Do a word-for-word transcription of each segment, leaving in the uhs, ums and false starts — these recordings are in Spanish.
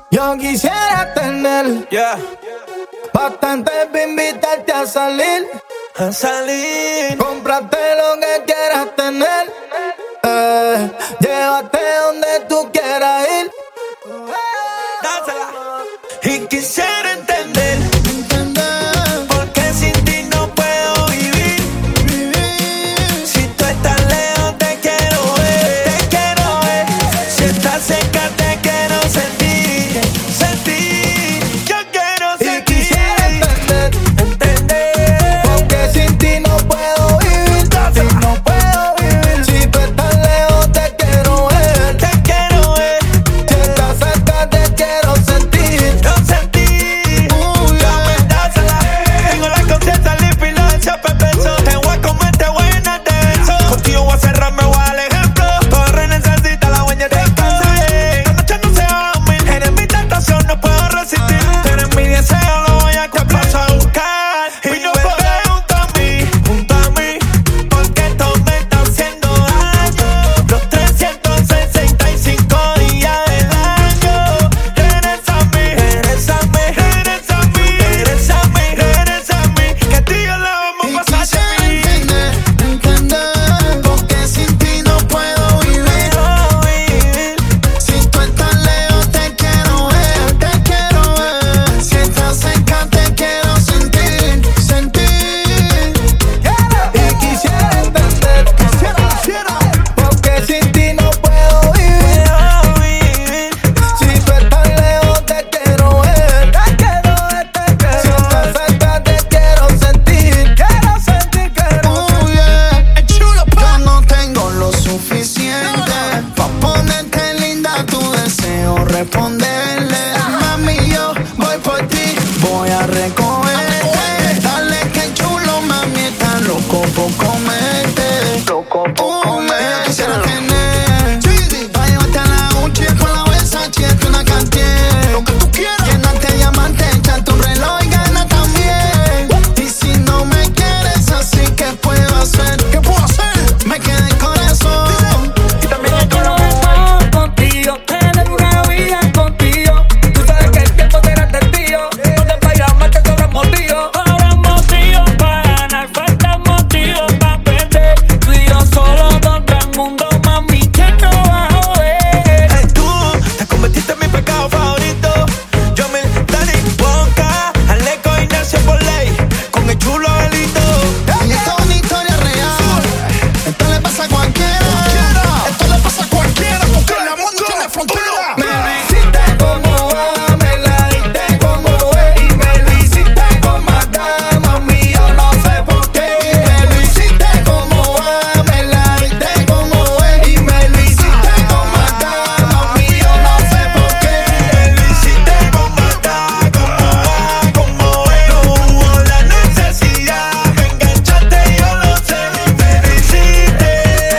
Yo quisiera tener Yeah, bastante para invitarte a salir. a salir. Cómprate lo que quieras tener. Eh, llévate donde tú quieras ir. Dásela. Y quisiera entender Entender, por qué sin ti no puedo vivir. vivir. Si tú estás lejos te quiero ver, te quiero ver. Si estás cerca te quiero sentir, sentir. Yo quiero Y sentir. quisiera entender Entender. por qué sin ti no puedo vivir. Si no puedo vivir. Si tú estás lejos te quiero ver. Te quiero ver. Si estás cerca te quiero sentir. Yo sentí. Uh, Ya yeah. me dásela. Tengo la conciencia limpia y lo hecho pepeso. Te voy a comer, te voy a llenar de eso. Contigo voy a cerrar, me voy al ejemplo. Torre necesita la huella de casa. La noche no se va a dormir. Eres mi tentación, no puedo resistir. Tú eres mi deseo, lo voy a te paso a buscar. Y no vuelve junto a mí, junto a mí. Porque esto me está haciendo daño. Los trescientos sesenta y cinco días del año. Regresa a mí, regresa a mí, regresa a mí, regresa a mí, regresa a mí. Que tú y yo la Y vamos a pasar quisiera de mí. entender, entender por qué sin ti no puedo vivir. Quiero vivir. Si tú estás lejos te quiero ver, te quiero ver. Si estás cerca te quiero sentir, sentir. Y quisiera entender, quisiera, quisiera, por qué sin ti no puedo vivir. Quiero vivir. Si tú estás lejos te quiero ver, te quiero ver, te quiero. Si estás cerca te quiero sentir, quiero sentir, quiero. Oh yeah, chulo pa. Yo no tengo lo suficiente pa ponerte linda, tu deseo responderle. Mami, yo voy por ti, voy a recogerte. Dale que chulo, mami, está loco por comerte. Loco por comer. Quisiera tener pa' llevarte a la Uchi con la Versace, echarte una Cartier. Lo que tú quieras. Llenarte de diamantes, echarte un reloj y gana también. Y si no me quieres así, ¿qué puedo hacer? ¿Qué puedo hacer? Me queda el corazón. Y también Yo el quiero corazón. estar contigo, tener una vida contigo. Tú sabes que el tiempo será testigo. No te vayas más que sobran motivos. Habrá motivos para ganar, faltan motivos para perder. Tú y yo solo contra el mundo, mami, que no va a joder. Ay, tú te convertiste en mi pecado favorito. Yo me Daddy Wonka, Aleco y Ignacio por ley. Con el chulo delito. Y esto es una historia real. Esto le pasa a cualquiera. Esto le pasa a cualquiera porque el amor no tiene frontera. Me lo hiciste como va, me la diste como es. Y me lo hiciste con maldad, mami, yo no sé por qué. Y me lo hiciste como va, me la diste como es. Y me lo hiciste con maldad, mami, yo no sé por qué. Me lo hiciste con maldad, como va, como es. No hubo la necesidad, me enganchaste, yo lo sé. Me lo hiciste,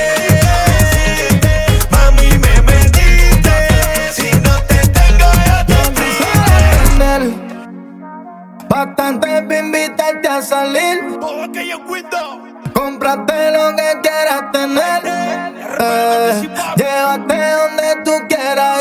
mami, me metiste. Si no te tengo, yo te Entender, bastante para invitarte a salir. Todo que yo cuido. Cómprate lo que quieras tener. Eh, llévate donde tú quieras